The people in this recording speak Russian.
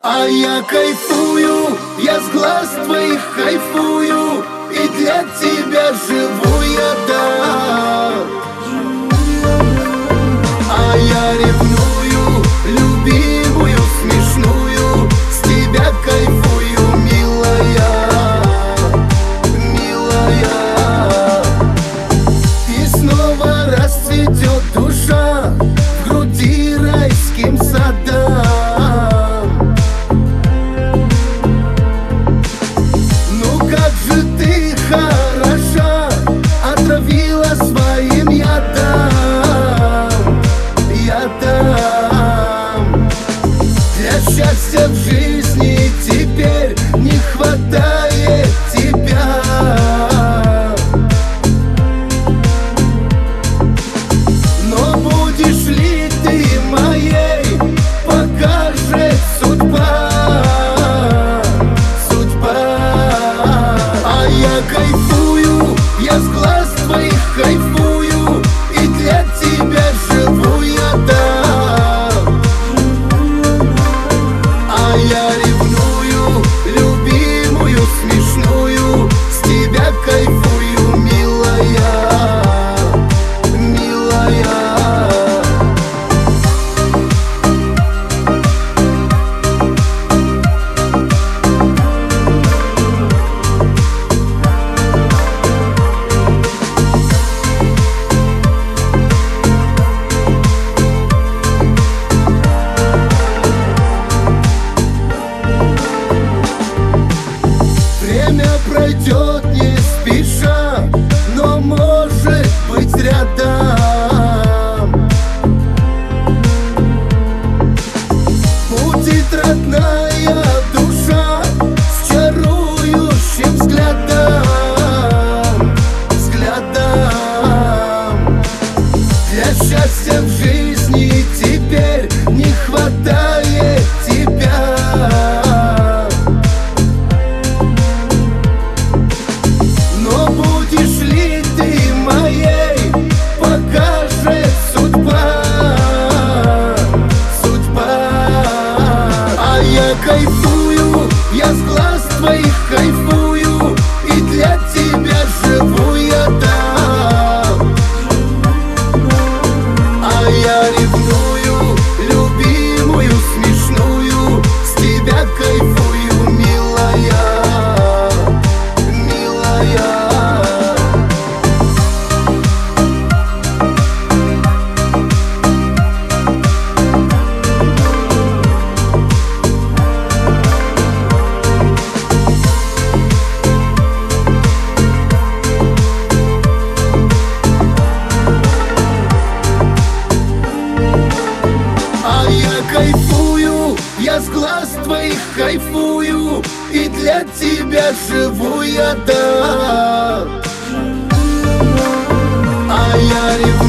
А я кайфую, я с глаз твоих кайфую, и для тебя живу я, да. А я ревную, любимую, смешную, с тебя кайфую, милая, милая. И снова расцветет душа в груди райским садам. Хороша, отравила своим ядом, ядом. Для счастья в жизни теперь не хватает тебя. Но будешь ли ты моей, покажет судьба. Кайфую, я с глаз твоих кайфую, и для тебя живу я, да. А я ревную, любимую, смешную, с тебя кайфую, милая, милая. Пройдет не спеша, но может быть рядом. Будет родная душа с чарующим взглядом, взглядом. Для счастья в жизни теперь не хватает тебя. Будешь ли ты моей, покажет судьба, судьба. А я кайфую, я с глаз твоих кайфую, и для тебя живу я, да. А я ревную, любимую, смешную, с тебя кайфую, милая, милая. Кайфую, я с глаз твоих кайфую, и для тебя живу я, да. А я ревную.